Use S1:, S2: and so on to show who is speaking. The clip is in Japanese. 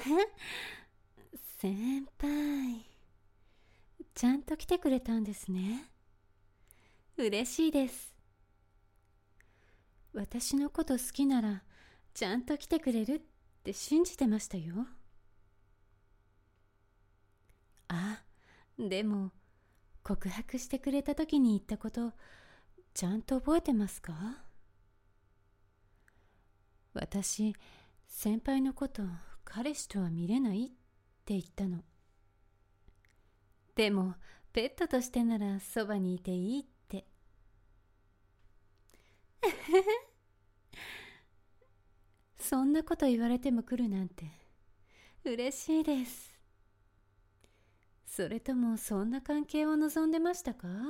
S1: 先輩、ちゃんと来てくれたんですね。嬉しいです。私のこと好きならちゃんと来てくれるって信じてましたよ。あ、でも告白してくれた時に言ったことちゃんと覚えてますか？私、先輩のこと彼氏とは見れないって言ったの。でもペットとしてならそばにいていいって。そんなこと言われても来るなんて嬉しいです。それともそんな関係を望んでましたか？